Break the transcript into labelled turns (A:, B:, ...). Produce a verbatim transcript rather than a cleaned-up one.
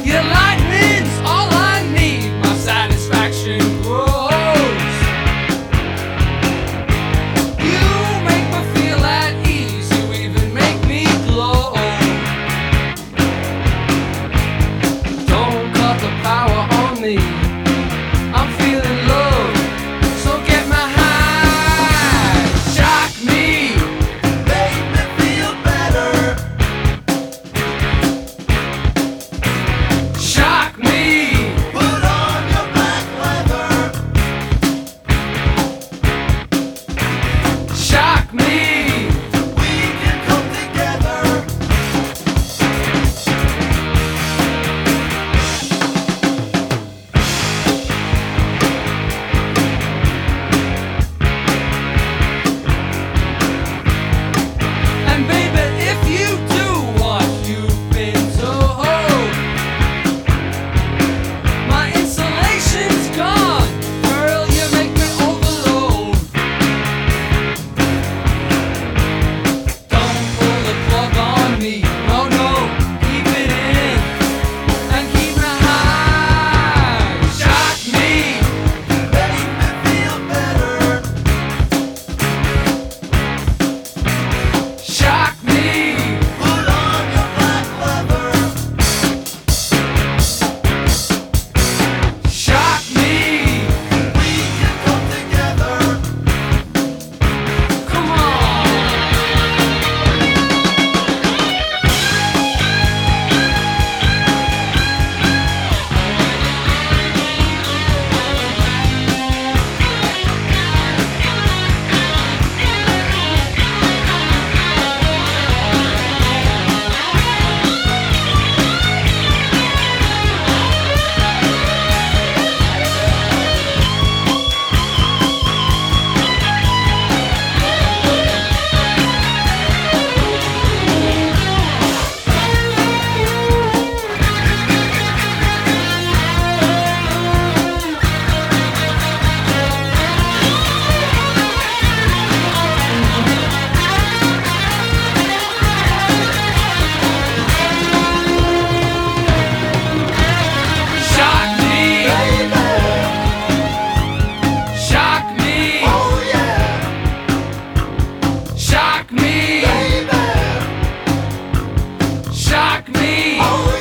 A: Your lightning's all I need, my satisfaction grows. You make me feel at ease, you even make me glow. Don't cut the power on me, I'm feeling love, so get my high. Shock me,
B: Make me feel better.
A: shock me,
B: Put on your black leather.
A: shock me.
B: We can come together.
A: And baby, if you do what you've been told, my insulation's gone, girl, you make me overload. Don't pull the plug on me, no, no, keep it in and keep me high. Shock me,
B: Make me feel better.
A: shock me,
B: Put on your black leather.
A: shock me.
B: We can come together.
A: Come on. Shock me,
B: Baby.
A: shock me,
B: Oh yeah.
A: shock me,
B: Baby.
A: shock me.
B: Oh